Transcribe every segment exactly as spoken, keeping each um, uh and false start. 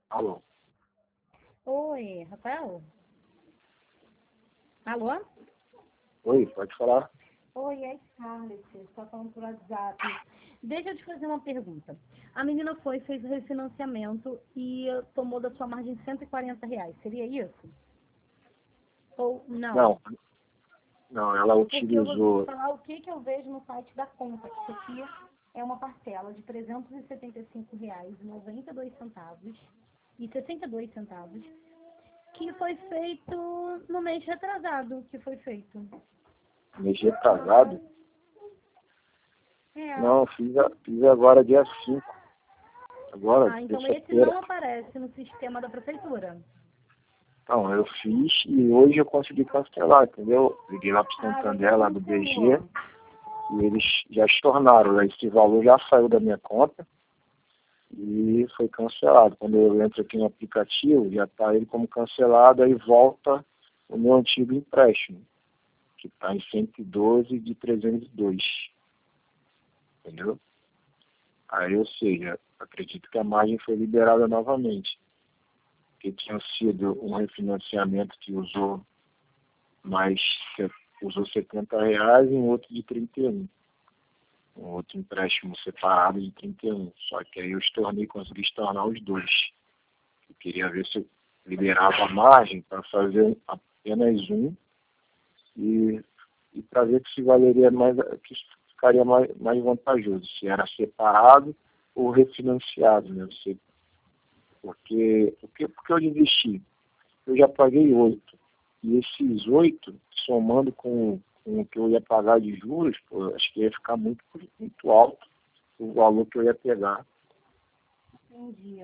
Alô? Oi, Rafael? Alô? Oi, pode falar? Oi, é Scarlett, está falando por WhatsApp. Deixa eu te fazer uma pergunta. A menina foi, fez o refinanciamento e tomou da sua margem cento e quarenta reais. Seria isso? Ou não? Não, não, ela Porque eu vou te utilizou. falar o que, que eu vejo no site da conta. Isso aqui é uma parcela de trezentos e setenta e cinco reais e noventa e dois centavos e sessenta e dois centavos, que foi feito no mês retrasado, que foi feito. Mês retrasado? É. Não, fiz, a- fiz agora dia cinco. Agora, Ah, então esse terça-feira. não aparece no sistema da prefeitura. Então, eu fiz e hoje eu consegui cancelar, entendeu? Liguei lá pro Ah, Santander, você lá do B G, cancelou. e eles já estornaram, né? Esse valor já saiu da minha conta e foi cancelado. Quando eu entro aqui no aplicativo, já está ele como cancelado, aí volta o meu antigo empréstimo, que está em cento e doze de trezentos e dois, entendeu? Aí, ou seja, acredito que a margem foi liberada novamente, que tinha sido um refinanciamento que usou mais, usou setenta reais e um outro de trinta e um. Um outro empréstimo separado de trinta e um. Só que aí eu estornei, consegui estornar os dois. Eu queria ver se eu liberava a margem para fazer apenas um e, e para ver que se valeria mais, que ficaria mais, mais vantajoso, se era separado ou refinanciado, né? Você, porque, porque, porque eu desisti? Eu já paguei oito. E esses oito, somando com, com o que eu ia pagar de juros, pô, acho que ia ficar muito, muito alto o valor que eu ia pegar. Entendi.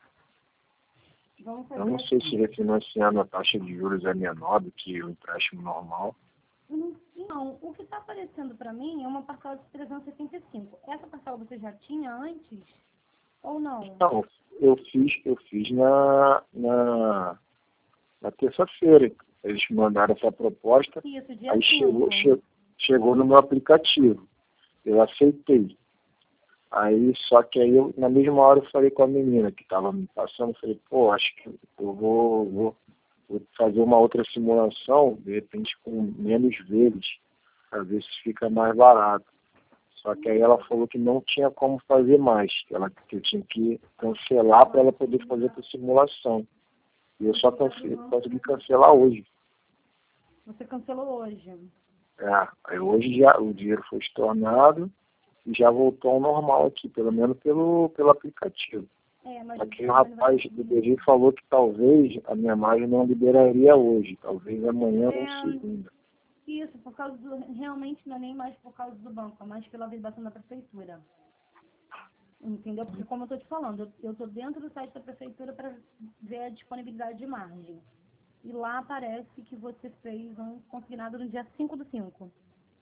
Vamos Eu fazer não sei se assim. refinanciando a taxa de juros é menor do que o empréstimo normal. Hum, Não, o que está aparecendo para mim é uma parcela de trezentos e setenta e cinco. Essa parcela você já tinha antes ou não? Não, eu fiz, eu fiz na, na, na terça-feira. Eles mandaram essa proposta, Isso, dia aí chegou, cinco. che, chegou no meu aplicativo. Eu aceitei. Aí, só que aí, eu, na mesma hora, eu falei com a menina que estava me passando, falei, pô, acho que eu vou, vou, vou fazer uma outra simulação, de repente com menos vezes, para ver se fica mais barato. Só que aí ela falou que não tinha como fazer mais, que, ela, que eu tinha que cancelar para ela poder fazer essa simulação. E eu só cance, consegui cancelar hoje. Você cancelou hoje. É, aí hoje já o dinheiro foi estornado e já voltou ao normal aqui, pelo menos pelo, pelo aplicativo. É, mas Aqui o rapaz do B G falou que talvez a minha margem não liberaria hoje, talvez amanhã ou é, segunda. isso, por causa do. Realmente não é nem mais por causa do banco, é mais pela verbação da prefeitura. Entendeu? Porque como eu tô te falando, eu, eu tô dentro do site da prefeitura para ver a disponibilidade de margem. E lá aparece que você fez um consignado no dia cinco do cinco,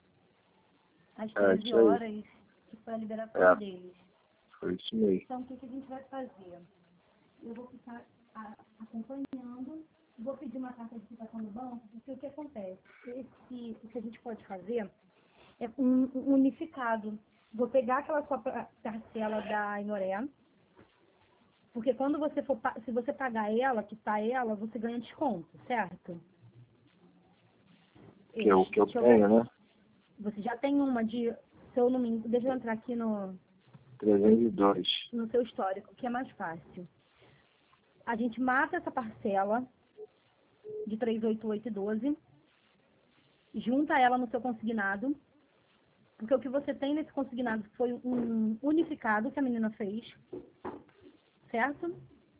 às É, treze isso aí. horas, que foi a liberação É, deles. foi isso mesmo. Então, o que, que a gente vai fazer? Eu vou ficar a- acompanhando, vou pedir uma carta de citação do banco, porque o que acontece? Esse, o que a gente pode fazer é um, um unificado. Vou pegar aquela sua pa- parcela da Inoré, porque quando você for, pa- se você pagar ela, que tá ela, você ganha desconto, certo? Que é o Este, que eu deixa eu ver tenho, aqui. né? Você já tem uma de, se eu não me engano, deixa eu entrar aqui no, trezentos e dois. no seu histórico, que é mais fácil. A gente mata essa parcela de trezentos e oitenta e oito e doze, junta ela no seu consignado, porque o que você tem nesse consignado foi um unificado que a menina fez, certo?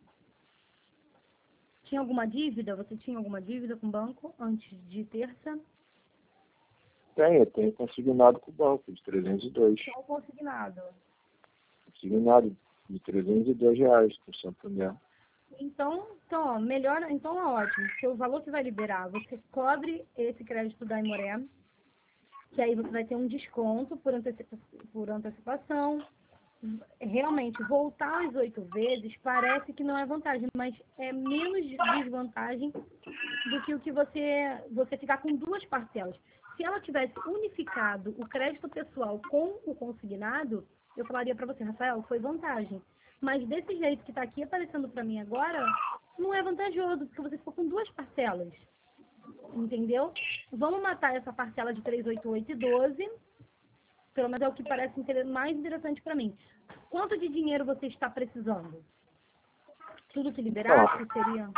Tinha alguma dívida? Você tinha alguma dívida com o banco antes de terça? Tenho, eu tenho consignado com o banco de trezentos e dois. Só o consignado. Consignado de trezentos e dois reais por Santander. Então, então, ó, melhor, então é ótimo, porque o valor que vai liberar, você cobre esse crédito da Imoré, que aí você vai ter um desconto por, antecipa por antecipação. Realmente, voltar às oito vezes parece que não é vantagem, mas é menos desvantagem do que o que você, você ficar com duas parcelas. Se ela tivesse unificado o crédito pessoal com o consignado, eu falaria para você, Rafael, foi vantagem. Mas desse jeito que está aqui aparecendo para mim agora, não é vantajoso, porque você ficou com duas parcelas. Entendeu? Vamos matar essa parcela de trezentos e oitenta e oito e doze. Pelo menos é o que parece mais interessante para mim. Quanto de dinheiro você está precisando? Tudo que liberasse seria...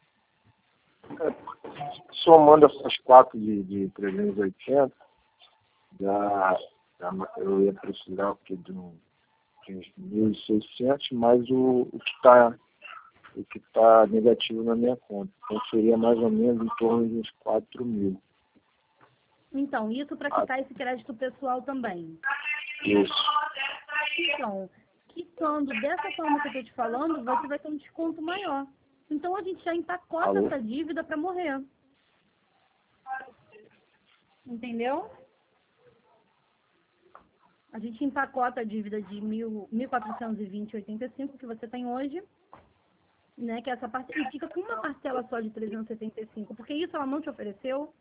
Somando essas quatro de, de trezentos e oitenta, já, já eu ia precisar porque, de, um, de uns mil e seiscentos, mais o, o que está o que tá negativo na minha conta. Então seria mais ou menos em torno de uns quatro mil. Então, isso para quitar esse crédito pessoal também. Isso. Então, quitando dessa forma que eu estou te falando, você vai ter um desconto maior. Então, a gente já empacota Alô? essa dívida para morrer. Entendeu? A gente empacota a dívida de mil quatrocentos e vinte vírgula oitenta e cinco que você tem hoje, né? Que é essa parte, e fica com uma parcela só de trezentos e setenta e cinco, porque isso ela não te ofereceu.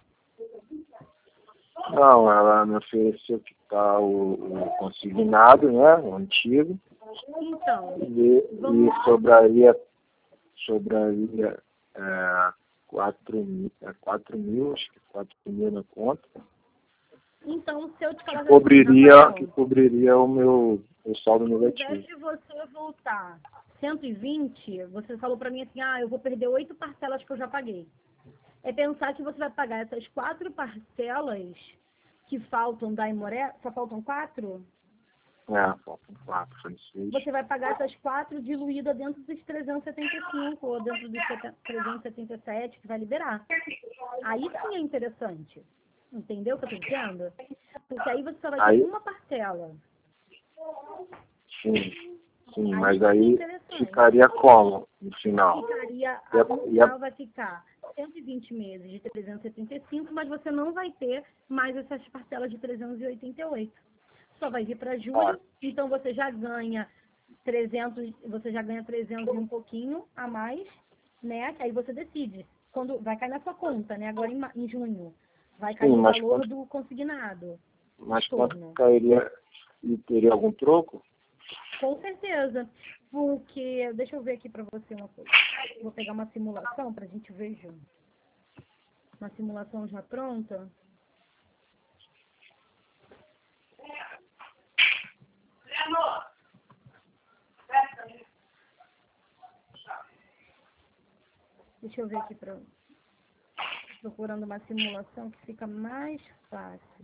Não, ela me ofereceu que está o, o consignado, né? O antigo. Então, e, vamos... e sobraria, sobraria é, quatro mil, é, quatro mil, acho que quatro mil na conta. Então, se eu te falar que cobriria, assim, Rafael, que cobriria o meu o saldo ao negativo. invés de você voltar cento e vinte, você falou para mim assim, ah, eu vou perder oito parcelas que eu já paguei. É pensar que você vai pagar essas quatro parcelas que faltam da Imoré, só faltam quatro? É, faltam quatro, foi seis. Você vai pagar essas quatro diluídas dentro dos trezentos e setenta e cinco ou dentro dos trezentos e setenta e sete que vai liberar. Aí sim é interessante. Entendeu o que eu estou dizendo? Porque aí você só vai aí, ter uma parcela. Sim, sim, Aí mas sim é aí interessante. ficaria como no final? Ficaria, E a- no e a- final vai ficar cento e vinte meses de trezentos e setenta e cinco, mas você não vai ter mais essas parcelas de trezentos e oitenta e oito. Só vai vir para julho, então você já ganha trezentos, você já ganha trezentos e um pouquinho a mais, né? Que aí você decide quando vai cair na sua conta, né? Agora em, ma- em junho vai cair sim, o mas valor quanto, do consignado. mas quanto Torno. cairia e teria algum troco? Com certeza, porque deixa eu ver aqui para você uma coisa. Vou pegar uma simulação para a gente ver junto. Uma simulação já pronta. Deixa eu ver aqui para procurando uma simulação que fica mais fácil.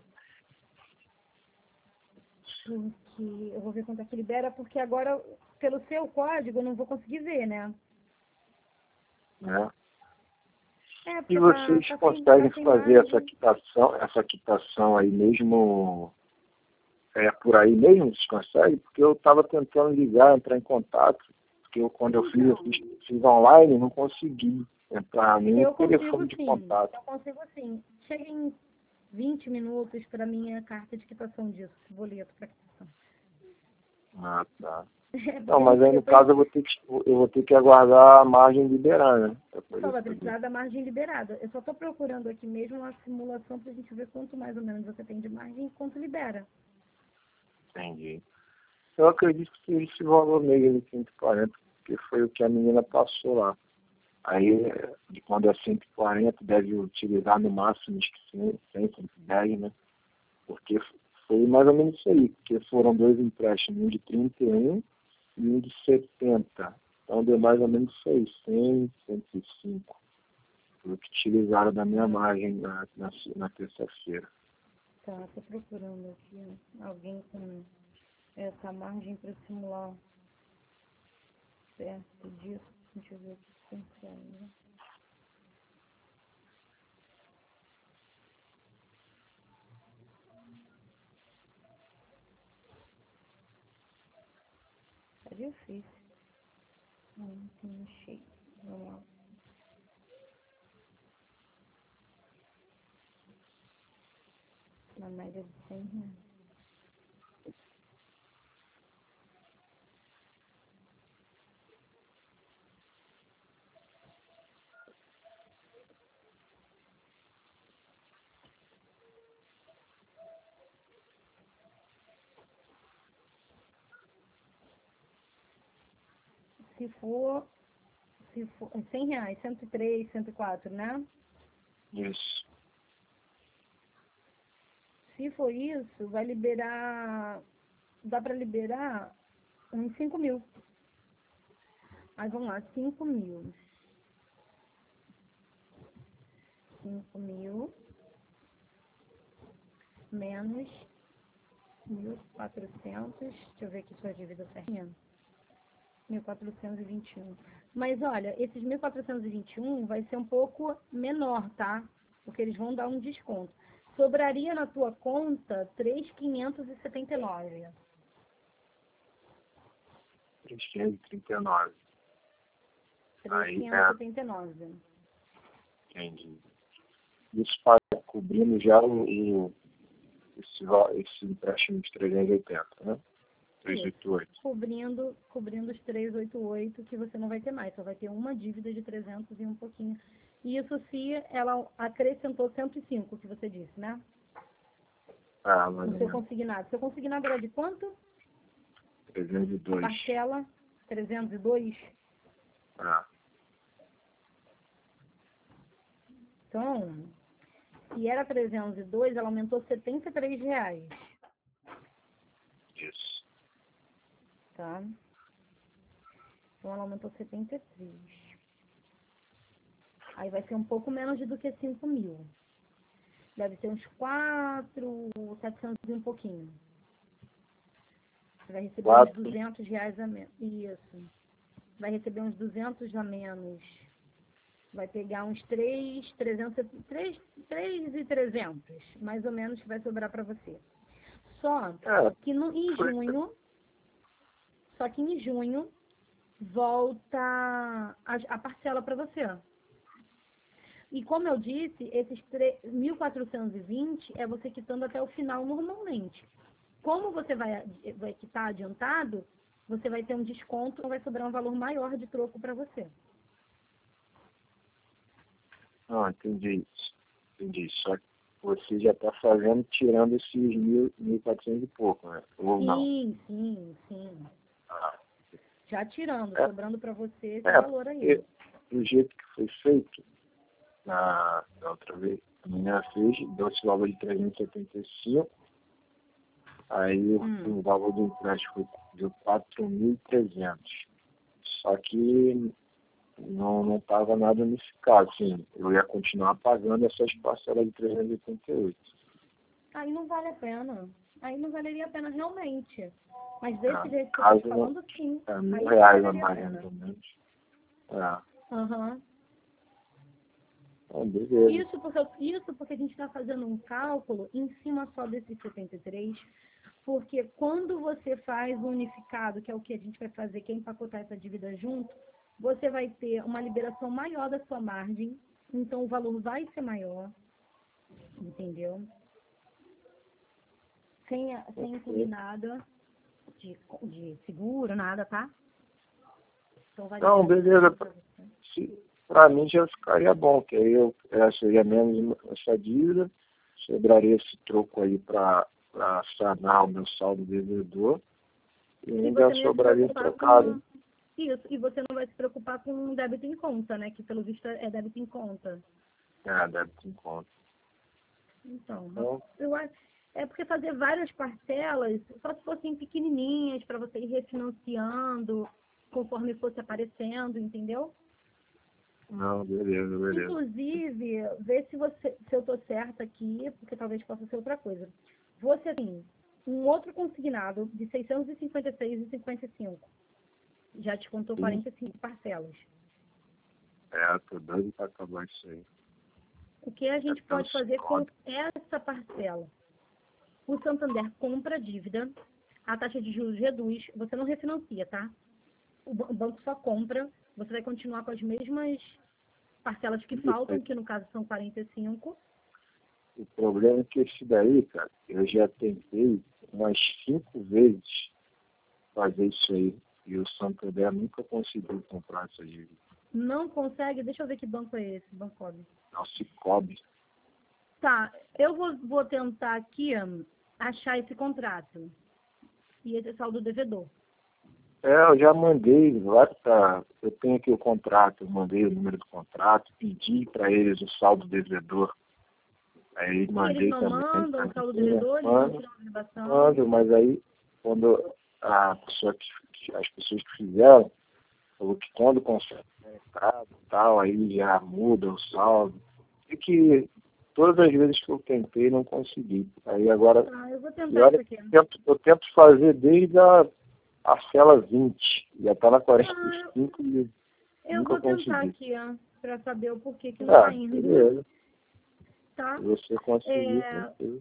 Porque eu vou ver quanto é que libera, porque agora, pelo seu código, eu não vou conseguir ver, né? Né? É, E porque vocês tá, tá sem, conseguem tá sem fazer essa margem. quitação, essa quitação aí mesmo é, por aí mesmo? Vocês conseguem? Porque eu estava tentando ligar, entrar em contato, porque eu, quando eu fiz, eu fiz, fiz online, não consegui entrar nem Eu no telefone consigo de sim, contato. eu consigo sim. Chega em vinte minutos para minha carta de quitação disso, boleto para quitação. Ah, tá. É, Não, porque mas aí no depois caso eu vou ter que, eu vou ter que aguardar a margem liberar, né? Pra poder só vai fazer. precisar da margem liberada. Eu só estou procurando aqui mesmo uma simulação para a gente ver quanto mais ou menos você tem de margem e quanto libera. Entendi. Eu acredito que seja esse valor mesmo de cento e quarenta, porque foi o que a menina passou lá. Aí, de quando é cento e quarenta, deve utilizar no máximo acho que cem, cento e dez, né? Porque foi mais ou menos isso aí, porque foram dois empréstimos, um de trinta e um e um de setenta. Então deu mais ou menos isso aí, cem, cento e cinco. Foi o que utilizaram da minha margem na, na, na terça-feira. Tá, tô procurando aqui alguém com essa margem para simular perto disso. Deixa eu ver aqui se consegue, né? Tá difícil. Não, não achei. Vamos lá. Na média de cem reais. se for, se for cem reais, cento e três, cento e quatro, né? Isso. Se for isso, vai liberar, dá para liberar uns cinco mil. Aí vamos lá, cinco mil. cinco mil menos mil e quatrocentos. Deixa eu ver aqui sua dívida certinha. mil quatrocentos e vinte e um. Mas olha, esses mil quatrocentos e vinte e um vai ser um pouco menor, tá? Porque eles vão dar um desconto. Sobraria na tua conta três mil quinhentos e setenta e nove. três mil quinhentos e trinta e nove. três mil quinhentos e setenta e nove. Entendi. Isso está cobrindo já o, o, esse, esse empréstimo de trezentos e oitenta, né? trezentos e oitenta e oito. Cobrindo, cobrindo os trezentos e oitenta e oito que você não vai ter mais. Só vai ter uma dívida de trezentos e um pouquinho. Isso se ela acrescentou cento e cinco, que você disse, né? Ah, mas No seu consignado. Seu consignado era de quanto? trezentos e dois. Parcela trezentos e dois. Ah. Então, se era trezentos e dois, ela aumentou setenta e três reais. Isso. Tá? Então, ela aumentou setenta e três. Aí vai ser um pouco menos do que cinco mil. Deve ser uns quatro, setecentos e um pouquinho. Você vai receber quatro. uns duzentos reais a menos. Isso. Vai receber uns duzentos a menos. Vai pegar uns três, trezentos, três, três e trezentos, mais ou menos, que vai sobrar para você. Só É, que no, em foi- junho, só que em junho, volta a, a parcela para você. E como eu disse, esses mil quatrocentos e vinte é você quitando até o final normalmente. Como você vai, vai quitar adiantado, você vai ter um desconto, então vai sobrar um valor maior de troco para você. Ah, entendi isso. Entendi. Só que você já está fazendo, tirando esses mil, mil e quatrocentos e pouco, né? Ou Sim, não? sim, sim. Ah, Já tirando, é, sobrando para você esse é, valor aí. porque do jeito que foi feito, na, da outra vez, a menina fez, deu esse valor de trezentos e setenta e cinco, aí Hum. o valor do empréstimo foi de quatro mil e trezentos. Só que não estava nada unificado, assim, eu ia continuar pagando essas parcelas de trezentos e oitenta e oito. Aí não vale a pena. Aí não valeria a pena realmente. Mas desse Ah, jeito que eu caso tô falando, sim. é, mil Aí reais a valeria mais, pena. mais ou menos. Ah, Aham. então, beleza. Isso porque, eu- isso porque a gente está fazendo um cálculo em cima só desses setenta e três, porque quando você faz o unificado, que é o que a gente vai fazer, que é empacotar essa dívida junto, você vai ter uma liberação maior da sua margem, então o valor vai ser maior, entendeu? Sem, a- sem incluir nada de, de seguro, nada, tá? Então vai Não, liberar beleza. pra você. Se, pra mim já ficaria bom, que aí eu é, seria menos essa dívida, sobraria esse troco aí para sanar o meu saldo devedor e E ainda você não ia se sobraria preocupar trocado. com isso, e você não vai se preocupar com débito em conta, né? Que pelo visto é débito em conta. Ah, deve ter em conta. Então, Então, eu acho, é porque fazer várias parcelas, só se fossem pequenininhas, para você ir refinanciando conforme fosse aparecendo, entendeu? não, beleza, beleza. Inclusive, ver se, você, se eu tô certa aqui, porque talvez possa ser outra coisa. Você tem um outro consignado de seiscentos e cinquenta e seis reais e cinquenta e cinco centavos. Já te contou Sim. quarenta e cinco parcelas. É, tô doido pra acabar isso aí. O que a gente É pode fazer com Cicobi. essa parcela? O Santander compra a dívida, a taxa de juros reduz, você não refinancia, tá? O ba- o banco só compra, você vai continuar com as mesmas parcelas que faltam, que no caso são quarenta e cinco. O problema é que esse daí, cara, eu já tentei umas cinco vezes fazer isso aí. E o Santander nunca conseguiu comprar essa dívida. Não consegue, deixa eu ver que banco é esse, Bancob. É o Cicobi. Tá, eu vou, vou tentar aqui hum, achar esse contrato. E esse é saldo devedor. É, eu já mandei, lá tá, eu tenho aqui o contrato, eu mandei o número do contrato, pedi para eles o saldo devedor. Aí E mandei eles não também. mandam o saldo devedor, eles não Mando, tiram a renovação. mando, mas aí quando a pessoa que, as pessoas que fizeram, falou que quando consegue o mercado e tal, aí já muda o saldo. E que todas as vezes que eu tentei não consegui. Aí agora, Ah, eu vou e tentar olha, isso aqui. eu tento, eu tento fazer desde a, a cela vinte, já está na quarenta Ah, e eu, cinco e eu nunca vou tentar consegui. aqui, ó, pra saber o porquê que não Ah, tá indo. beleza. Tá? Se você conseguir, É, tranquilo.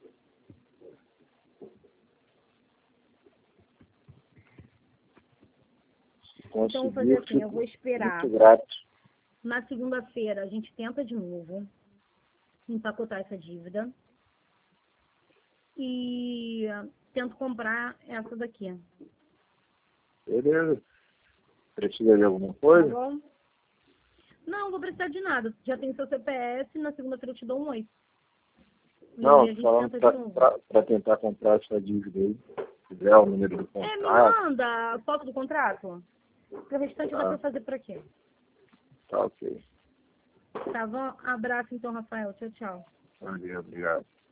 Se então, vou conseguir, fazer eu assim, eu vou fico esperar. muito grato. Na segunda-feira, a gente tenta de novo empacotar essa dívida. E ah, tento comprar essa daqui. Beleza. Precisa de alguma Tá coisa? bom? Não, vou precisar de nada. Já tem seu C P F, na segunda-feira eu te dou um oi. E Não, a tô gente falando tenta de pra, novo. pra, pra tentar comprar essa dívida aí. Se tiver o número do É, me contrato, manda a foto do contrato. Porque o restante dá pra tá, fazer por aqui. tá ok. Tá bom? Abraço então, Rafael. Tchau, tchau. Valeu, obrigado.